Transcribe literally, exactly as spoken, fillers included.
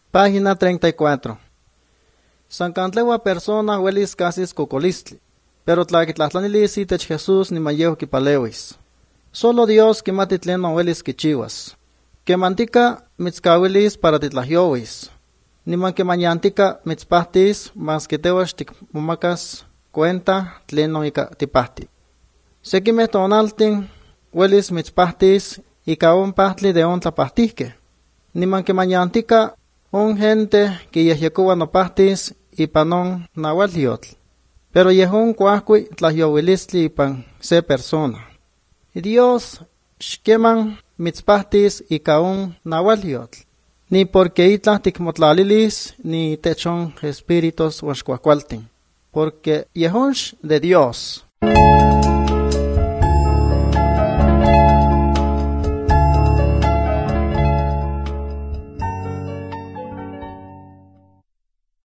Página treinta y cuatro. San cantlewa persona huelis casis cocolistli, pero tlaquitlatlanilis itech Jesús ni mayehu kipalewis. Solo Dios kimati tlen huelis kichiwas. Kemantika mitzkawilis para titlahyowis. Niman kemañantika mitzpahtis mas kitewax tikmomakas cuenta tlen no ika tipahti. Sekimeh tonaltin huelis mitzpahtis ika on pahtli de on tlapahtihke. Niman kemañantika on gente kiyehyekuwa nopahtis ipan on nawalhiotl. Pero yehon kuahkui tlahyowilistli ipan se persona. Dios xkeman mitzpahtis ika on nawalhiotl. Ni porque itlah tikmotlalilis ni techon espíritus huaxkuakualtin. Porque yehonx de Dios.